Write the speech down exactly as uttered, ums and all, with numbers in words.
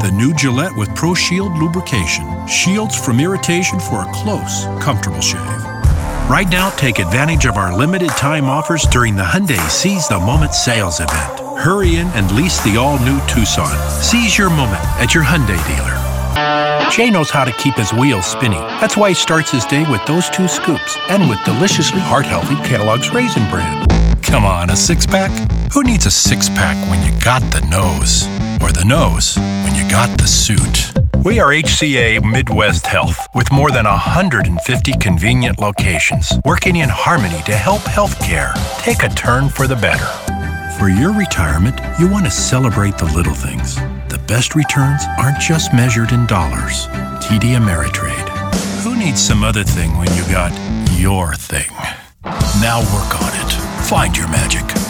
the new Gillette with Pro Shield lubrication. Shields from irritation for a close, comfortable shave. Right now, take advantage of our limited time offers during the Hyundai Seize the Moment sales event. Hurry in and lease the all-new Tucson. Seize your moment at your Hyundai dealer. Jay knows how to keep his wheels spinning. That's why he starts his day with those two scoops and with deliciously heart-healthy Kellogg's Raisin Bran. Come on, a six-pack? Who needs a six-pack when you got the nose? Or the nose when you got the suit? We are H C A Midwest Health with more than one hundred fifty convenient locations working in harmony to help healthcare take a turn for the better. For your retirement, you want to celebrate the little things. The best returns aren't just measured in dollars. T D Ameritrade. Who needs some other thing when you got your thing? Now work on it. Find your magic.